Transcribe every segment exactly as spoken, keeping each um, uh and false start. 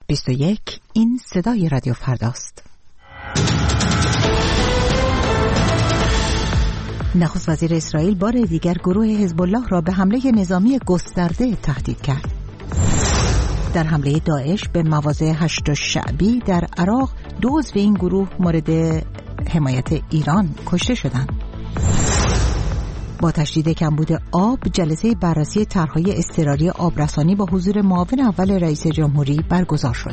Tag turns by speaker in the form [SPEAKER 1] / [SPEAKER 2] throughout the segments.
[SPEAKER 1] بیست و یک این صدای رادیو فرداست. نخست وزیر اسرائیل بار دیگر گروه حزب الله را به حمله نظامی گسترده تهدید کرد. در حمله داعش به مواضع هشت شعبی در عراق دو عضو این گروه مورد حمایت ایران کشته شدند. با تشدید کمبود آب، جلسه بررسی طرح‌های اضطراری آبرسانی با حضور معاون اول رئیس جمهوری برگزار شد.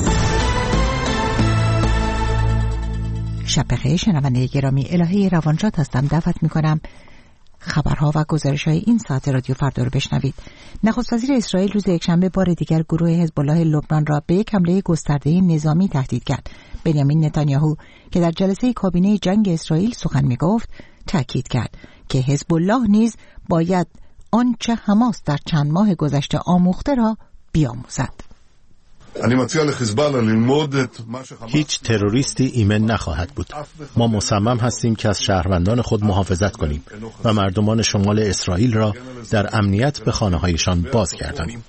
[SPEAKER 1] شب بخیر شنونده گرامی، الهه روانشاد هستم. دعوت می‌کنم خبرها و گزارش‌های این ساعت رادیو فردا رو بشنوید. نخست وزیر اسرائیل روز یکشنبه بار دیگر گروه حزب الله لبنان را به یک حمله گسترده نظامی تهدید کرد. بنیامین نتانیاهو که در جلسه کابینه جنگ اسرائیل سخن می‌گفت، تاکید کرد که حزب الله نیز باید آنچه حماس در چند ماه گذشته آموخته را بیاموزد.
[SPEAKER 2] هیچ تروریستی ایمن نخواهد بود. ما مصمم هستیم که از شهروندان خود محافظت کنیم و مردمان شمال اسرائیل را در امنیت به خانه‌هایشان بازگردانیم.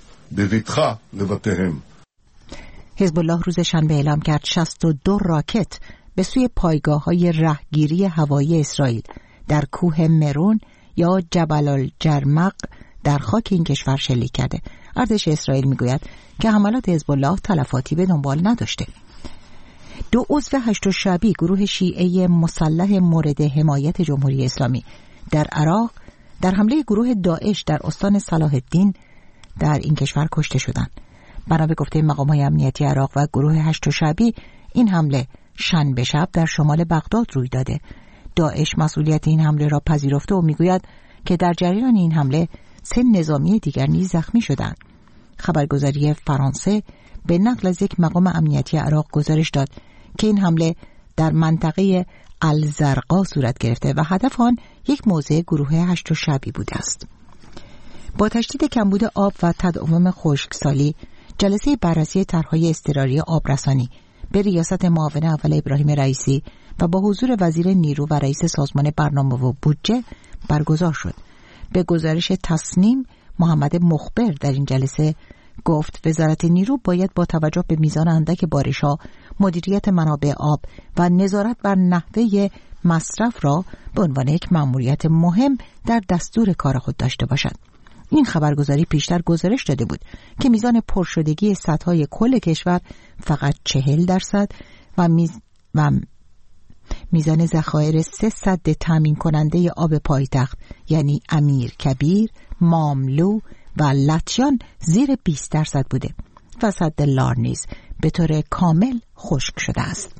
[SPEAKER 1] حزب الله روز شنبه اعلام کرد شصت و دو راکت به سوی پایگاه‌های رهگیری هوایی اسرائیل در کوه مرون یا جبل الجرمق در خاک این کشور شلیک کرده. ارتش اسرائیل میگوید که حملات حزب الله تلفاتی به دنبال نداشته. دو عضو هشت شعبی گروه شیعه مسلح مورد حمایت جمهوری اسلامی در عراق در حمله گروه داعش در استان صلاح الدین در این کشور کشته شدند. بنا به گفته مقام‌های امنیتی عراق و گروه هشت شعبی، این حمله شنبه شب در شمال بغداد روی داده. داعش مسئولیت این حمله را پذیرفته و میگوید که در جریان این حمله سه نظامی دیگر نیز زخمی شدند. خبرگزاری فرانسه به نقل از یک مقام امنیتی عراق گزارش داد که این حمله در منطقه الزرقا صورت گرفته و هدف آن یک موضع گروه هشت شعبی بوده است. با تشدید کمبود آب و تداوم خشکسالی، جلسه بررسی طرح‌های اضطراری آبرسانی به ریاست معاون اول ابراهیم رئیسی و با حضور وزیر نیرو و رئیس سازمان برنامه و بودجه برگزار شد. به گزارش تصنیم، محمد مخبر در این جلسه گفت وزارت نیرو باید با توجه به میزان اندک بارش‌ها، مدیریت منابع آب و نظارت بر نحوه مصرف را به عنوان یک مأموریت مهم در دستور کار خود داشته باشد. این خبرگزاری پیشتر گزارش داده بود که میزان پرشدگی سدهای کل کشور فقط چهل درصد و میز و میزان ذخایر سه سد تامین کننده آب پایتخت یعنی امیر کبیر، ماملو و لطیان زیر بیست درصد بوده و سد لار نیز به طور کامل خشک شده است.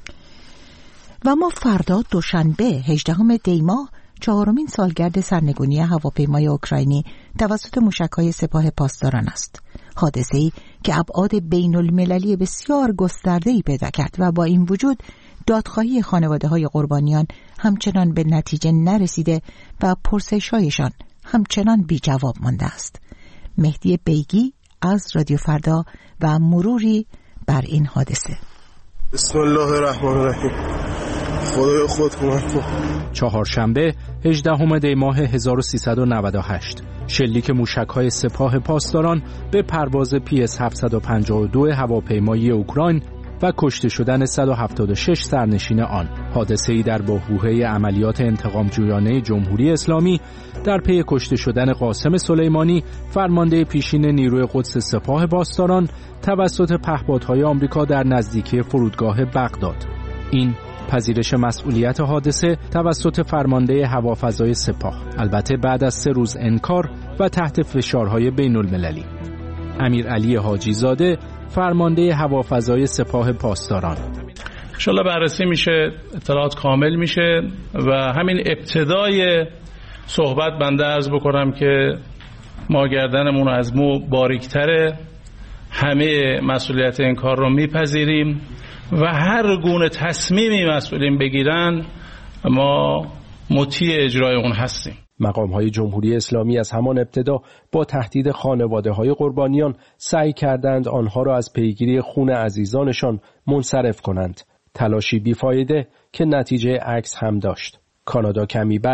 [SPEAKER 1] و ما فردا دوشنبه هجدهم دی ماه چهارمین سالگرد سرنگونی هواپیمای اوکراینی توسط موشک‌های سپاه پاسداران است. حادثه‌ای که ابعاد بین المللی بسیار گسترده‌ای پیدا کرد و با این وجود دادخواهی خانواده‌های قربانیان همچنان به نتیجه نرسیده و پرسش‌هایشان همچنان بی جواب مانده است. مهدی بیگی از رادیو فردا و مروری بر این حادثه.
[SPEAKER 3] بسم الله الرحمن الرحیم. خدای خود کمک کن.
[SPEAKER 4] چهارشنبه هجدهم دی ماه هزار و سیصد و نود و هشت شلیک موشک‌های سپاه پاسداران به پرواز پی اس هفتصد و پنجاه و دو هواپیمایی اوکراین و کشته شدن صد و هفتاد و شش سرنشین آن. حادثه‌ای در بحبوحه عملیات انتقامجویانه جمهوری اسلامی در پی کشته شدن قاسم سلیمانی، فرمانده پیشین نیروی قدس سپاه پاسداران توسط پهپادهای آمریکا در نزدیکی فرودگاه بغداد. این پذیرش مسئولیت حادثه توسط فرمانده هوافضای سپاه، البته بعد از سه روز انکار و تحت فشارهای بین المللی. امیر علی حاجی زاده، فرمانده هوافضای سپاه پاسداران:
[SPEAKER 5] انشالله بررسی میشه، اطلاعات کامل میشه و همین ابتدای صحبت بنده عرض بکنم که ما گردنمون از مو باریکتره، همه مسئولیت این کار رو میپذیریم و هر گونه تصمیمی مسئولین بگیرن ما مطیع اجرای اون هستیم.
[SPEAKER 4] مقام‌های جمهوری اسلامی از همان ابتدا با تهدید خانواده‌های قربانیان سعی کردند آنها را از پیگیری خون عزیزانشان منصرف کنند. تلاشی بیفایده که نتیجه عکس هم داشت. کانادا کمی بعد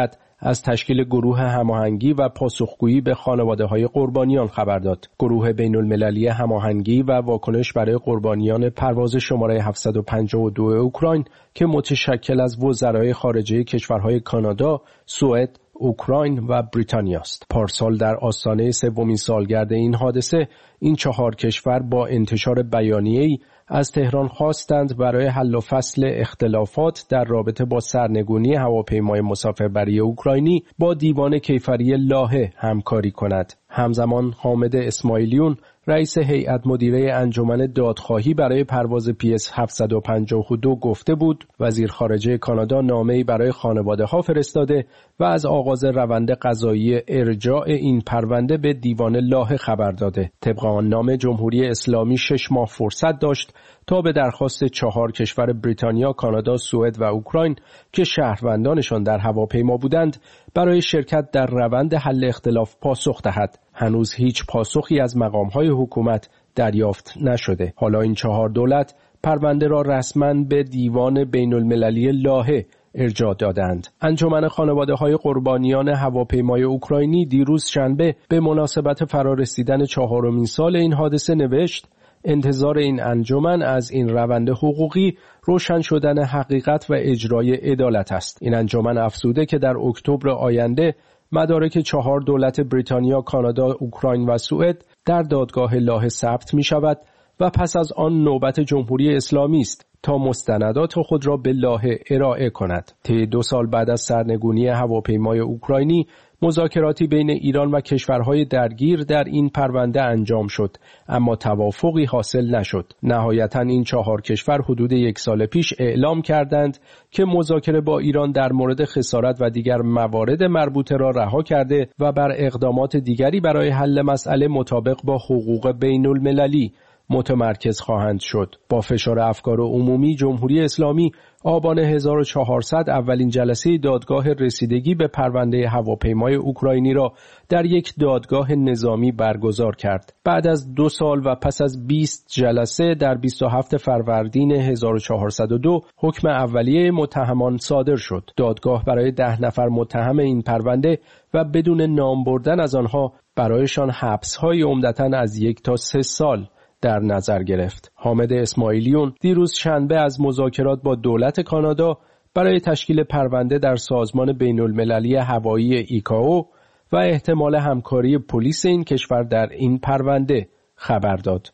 [SPEAKER 4] از تشکیل گروه هماهنگی و پاسخگویی به خانواده‌های قربانیان خبر داد. گروه بین‌المللی هماهنگی و واکنش برای قربانیان پرواز شماره هفتصد و پنجاه و دو اوکراین که متشکل از وزرای خارجه کشورهای کانادا، سوئد، اوکراین و بریتانیا است. پارسال در آستانه سومین سالگرد این حادثه، این چهار کشور با انتشار بیانیه‌ای از تهران خواستند برای حل و فصل اختلافات در رابطه با سرنگونی هواپیمای مسافربری اوکراینی با دیوان کیفری لاهه همکاری کند. همزمان حامد اسماعیلیون، رئیس هیئت مدیره انجمن دادخواهی برای پرواز پی اس هفتصد و پنجاه و دو گفته بود وزیر خارجه کانادا نامه‌ای برای خانواده‌ها فرستاده و از آغاز روند قضایی ارجاع این پرونده به دیوان لاهه خبر داده. طبق آن نامه جمهوری اسلامی شش ماه فرصت داشت تا به درخواست چهار کشور بریتانیا، کانادا، سوئد و اوکراین که شهروندانشان در هواپیما بودند برای شرکت در روند حل اختلاف پاسخ دهد. هنوز هیچ پاسخی از مقام‌های حکومت دریافت نشده. حالا این چهار دولت پرونده را رسما به دیوان بین‌المللی لاهه ارجاع دادند. انجمن خانواده‌های قربانیان هواپیمای اوکراینی دیروز شنبه به مناسبت فرارسیدن چهارمین سال این حادثه نوشت: انتظار این انجمن از این روند حقوقی روشن شدن حقیقت و اجرای عدالت است. این انجمن افزوده که در اکتبر آینده مدارک چهار دولت بریتانیا، کانادا، اوکراین و سوئد در دادگاه لاهه ثبت می شود و پس از آن نوبت جمهوری اسلامی است تا مستندات خود را به لاهه ارائه کند. طی دو سال بعد از سرنگونی هواپیمای اوکراینی، مذاکراتی بین ایران و کشورهای درگیر در این پرونده انجام شد، اما توافقی حاصل نشد. نهایتاً این چهار کشور حدود یک سال پیش اعلام کردند که مذاکره با ایران در مورد خسارت و دیگر موارد مربوطه را رها کرده و بر اقدامات دیگری برای حل مسئله مطابق با حقوق بین المللی متمرکز خواهند شد. با فشار افکار عمومی، جمهوری اسلامی آبان هزار و چهارصد اولین جلسه دادگاه رسیدگی به پرونده هواپیمای اوکراینی را در یک دادگاه نظامی برگزار کرد. بعد از دو سال و پس از بیست جلسه در بیست و هفتم فروردین هزار و چهارصد و دو حکم اولیه متهمان صادر شد. دادگاه برای ده نفر متهم این پرونده و بدون نام بردن از آنها برایشان حبس‌های عمدتاً از یک تا سه سال در نظر گرفت. حامد اسماعیلیون دیروز شنبه از مذاکرات با دولت کانادا برای تشکیل پرونده در سازمان بین‌المللی هوایی ایکائو و احتمال همکاری پلیس این کشور در این پرونده خبر داد.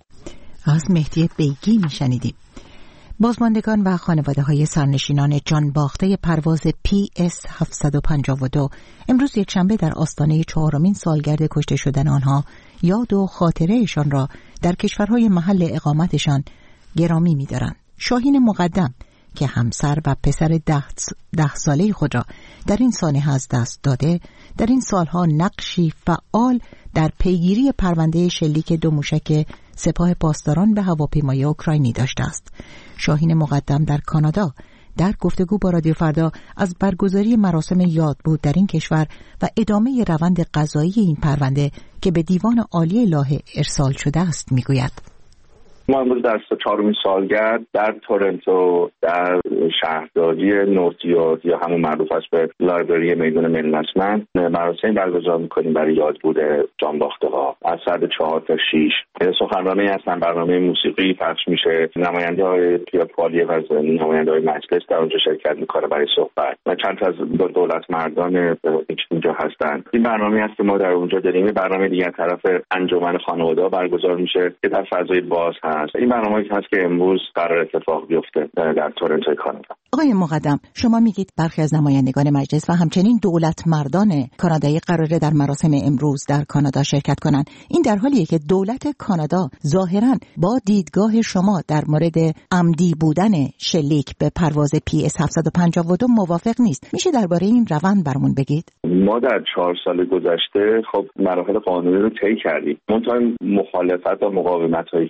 [SPEAKER 1] از مهدی بیگی میشنیدیم. بازماندگان و خانواده های سرنشینان جان باخته پرواز پی اس هفتصد و پنجاه و دو امروز یکشنبه در آستانه چهارمین سالگرد کشته شدن آنها یاد و خاطرهشان را در کشورهای محل اقامتشان گرامی می‌دارند. شاهین مقدم که همسر و پسر ده, ده ساله خود را در این سانحه از دست داده، در این سالها نقشی فعال در پیگیری پرونده شلیک دو موشک سپاه پاسداران به هواپیمای اوکراینی داشته است. شاهین مقدم در کانادا در گفتگو با رادیو فردا از برگزاری مراسم یادبود در این کشور و ادامه روند قضایی این پرونده که به دیوان عالی لاهه ارسال شده است میگوید:
[SPEAKER 6] ما امروز در چهارمین سالگرد در تورنتو در شهرداری نورتیورد یا همون معروف است به لایبرری میدان ملنسمن مراسم برگزار می‌کنیم برای یادبود جانباخته‌ها از ساعت چهار تا شش. سخنرانی هستن، برنامه موسیقی پخش میشه، نماینده‌های پیاپالی و نماینده‌های مجلس در اونجا شرکت می‌کنه برای صحبت و چند تا از دولت مردان اینجا هستن. این برنامه است که ما در اونجا داریم. برنامه دیگر طرف انجمن خانواده‌ها برگزار میشه که در فضای باز هست. این برنامه‌ای هست که امروز قرار اتفاق بیفته در تورنتو کانادا.
[SPEAKER 1] آقای مقدم، شما میگید برخی از نمایندگان مجلس و همچنین دولت مردان کانادایی قراره در مراسم امروز در کانادا شرکت کنند. این در حالیه که دولت کانادا ظاهراً با دیدگاه شما در مورد عمدی بودن شلیک به پرواز پی اس هفتصد و پنجاه و دو موافق نیست. میشه درباره این روند برامون بگید؟
[SPEAKER 6] ما در چهار سال گذشته خب مراحل قانونی رو طی کردیم. منتها مخالفت و مقاومت‌هایی که داشتیم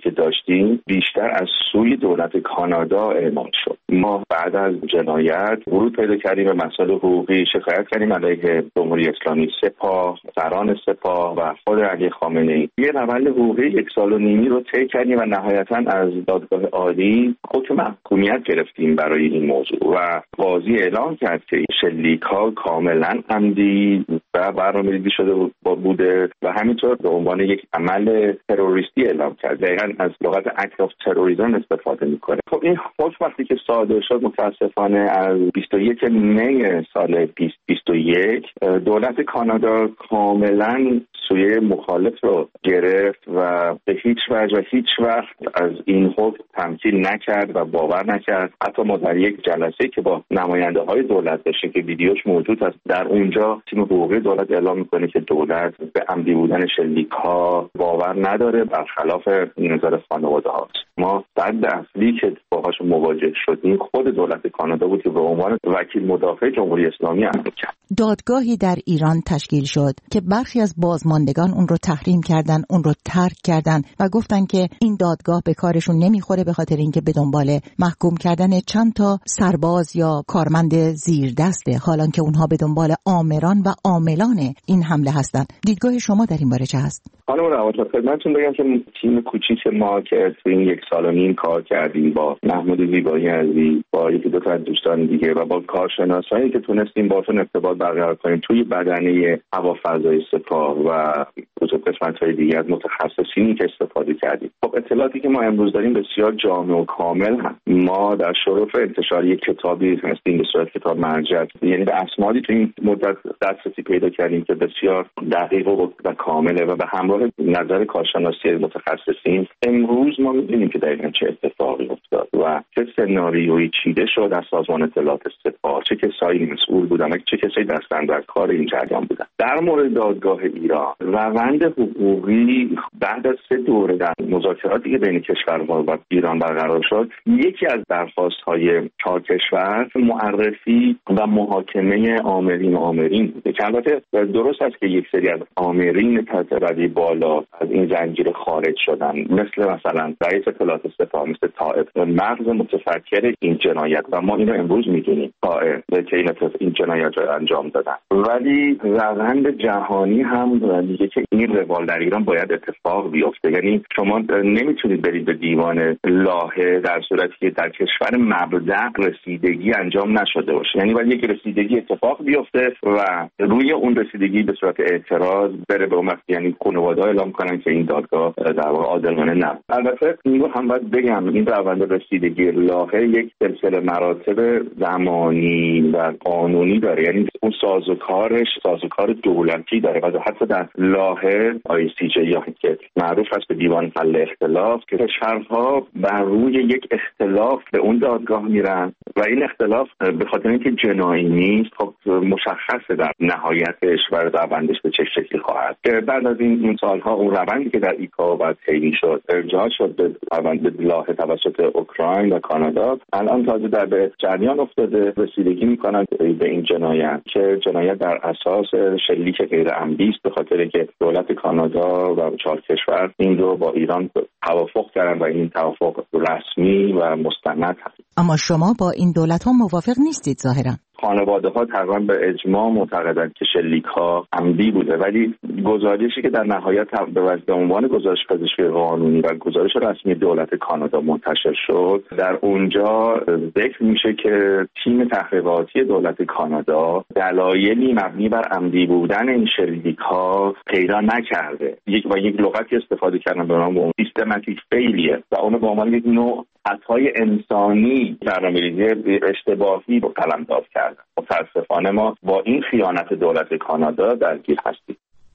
[SPEAKER 6] فلسطین بیشتر از سوی دولت کانادا اعمال شد. ما بعد از جنایت ورود پیدا کردیم به مسائل حقوقی، شکایت کردیم علیه جمهوری اسلامی، سپاه، سران سپاه و خود علی خامنه‌ای. یه روند حقوقی یک سال و نیمی رو طی کردیم و نهایتاً از دادگاه عالی حکم محکومیت گرفتیم برای این موضوع و قاضی اعلام کرد که شلیک‌ها کاملاً عمدی و برنامه‌ریزی شده بوده و همینطور به عنوان یک عمل تروریستی اعلام کرد. دقیقاً از لغت اکت آف تروریسم استفاده می‌کنه. خب این حکم وقتی که صادر شد متأسفانه از بیست و یکم می سال بیست بیست و یک دولت کانادا کاملاً سوی مخالف رو گرفت و به هیچ وجه و هیچ وقت از این حکم تمثیل نکرد و باور نکرد. حتی ما در یک جلسه که با نماینده های دولت داشتیم که ویدیوش موجود است، در اونجا تیم حقوقی دولت اعلام میکنه که دولت به عمدی بودن شلیک‌ها باور نداره، برخلاف نظر خانواده هاست. ما صد اصلی که باهاش مواجه شدیم خود دولت کانادا بود که به عنوان وکیل مدافع جمهوری اسلامی عمل کرد.
[SPEAKER 1] دادگاهی در ایران تشکیل شد که برخی از بازماندگان اون رو تحریم کردن، اون رو ترک کردن و گفتن که این دادگاه به کارشون نمیخوره به خاطر اینکه به دنبال محکوم کردن چند تا سرباز یا کارمند زیر دسته، حالان که اونها به دنبال آمران و عاملان این حمله هستن. دیدگاه شما در این باره چه هست؟
[SPEAKER 6] خانم روان خدمتتون بگم که تیم کوچیک ما که تو این یک سال و نیم کار کردیم با محمود زیبایی عزیز، با یکی دو تا از دوستان دیگه و با کارشناسایی که تونستیم باشون ارتباط برقرار کنیم توی بدنه هوافضای سپاه و قسمت‌های دیگه از متخصصینی که استفاده کردیم. خب اطلاعاتی که ما امروز داریم بسیار جامع و کامل هست. ما در شرف انتشار یک کتابی هستیم به صورت کتاب مرجع، یعنی به اسنادی تو این مدت دسترسی پیدا کردیم که بسیار دقیق و کامله و به همراه نظر کارشناسی متخصصین امروز ما می‌بینیم که دقیقاً چه اتفاقی افتاد و چه سناریویی چیده شد از سازمان اطلاعات سپاه، چه کسایی مسئول بودن و چه کسایی دستن در کار این جریان بودن. در مورد دادگاه ایران، روند حقوقی بعد از سه دوره در مذاکراتی که بین کشورها و ایران برقرار شد، یکی از درخواست‌های چهار کشور معرفی و محاکمه آمرین و آمرین بوده که البته درست است که یک سری از آمرین تحت رده بالا از این زنجیره خارج شدن، مثل مثلا رئیس اطلاعات سپاه، مثل طائف، مغز متفکر این جنایت و ما اینو امروز می‌دونیم طائف که این این جنایت رو انجام دادن. ولی روند جهانی هم میگه که این روال در ایران باید اتفاق بیفته. یعنی شما نمیتونید برید به دیوان لاهه در صورتی که در کشور مبدأ رسیدگی انجام نشده باشه. یعنی باید یک رسیدگی اتفاق بیفته و روی اون رسیدگی به صورت اعتراض بره به اون، یعنی خانواده اعلام کنن که این دادگاه در واقع عادلانه نبود. البته اینو هم باید بگم این روند رسیدگی لاهه یک سلسله مراتب زمانی و قانونی داره، یعنی اون سازوکارش سازوکار دولتی داره و حتی در لاهه آی سی جی یا که معروف است به دیوان حل اختلاف که کشورها بر روی یک اختلاف به اون دادگاه میرن و این اختلاف به خاطر اینکه جنایی نیست خب مشخصه در نهایتش و روندش به چه شکلی خواهد. بعد از این این سالها اون روندی که در ایکائو بعد طی شد ارجاع شد به روند لاهه توسط اوکراین و کانادا، الان تازه در به جریان افتاده رسیدگی میکنن به این جنایت که جنایت در اساس شلیک غیر عمدی است، به خاطر که دولت کانادا و چهار کشور این رو با ایران توافق کردن و این توافق رسمی و مستند هست.
[SPEAKER 1] اما شما با این دولت ها موافق نیستید ظاهرا؟
[SPEAKER 6] خانواده ها تقریبا به اجماع معتقدند که شلیک ها عمدی بوده، ولی گزارشی که در نهایت به عنوان گزارش پزشکی قانونی و گزارش رسمی دولت کانادا منتشر شد، در اونجا ذکر میشه که تیم تحقیقاتی دولت کانادا دلایلی مبنی بر عمدی بودن این شلیک ها پیدا نکرده. یک و یک لغتی استفاده کردن به نام سیستماتیک فیلیر و اون به عنوان یک نوع خطای انسانی برنامه‌ریزی اشتباهی رو قلمداد کردن. متأسفانه ما با این خیانت دولت کانادا درگیر هستیم.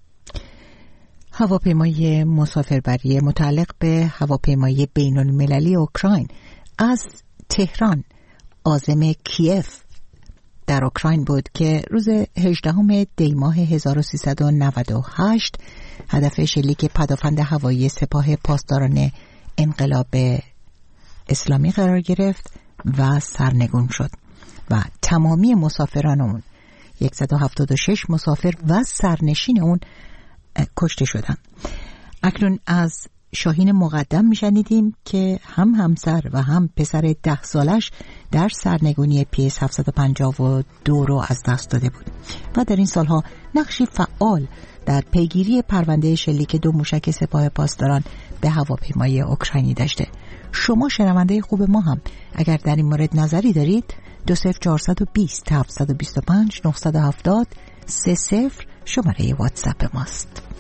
[SPEAKER 1] هواپیمای مسافربری متعلق به هواپیمای بین‌المللی اوکراین از تهران عازم کیف در اوکراین بود که روز هجدهم دی ماه هزار و سیصد و نود و هشت هدف شلیک پدافند هوایی سپاه پاسداران انقلاب اسلامی قرار گرفت و سرنگون شد و تمامی مسافران اون صد و هفتاد و شش مسافر و سرنشین اون کشته شدند. اکنون از شاهین مقدم میشنیدیم که هم همسر و هم پسر ده سالش در سرنگونی پی اس هفتصد و پنجاه و دو رو از دست داده بود و در این سالها نقشی فعال در پیگیری پرونده شلیک دو موشک سپاه پاسداران به هواپیمای اوکراینی داشته. شما شنونده خوب ما هم اگر در این مورد نظری دارید دو صفر چهارصد و بیست هفتصد و بیست و پنج نهصد و هفتاد سه صفر شماره واتساپ ماست.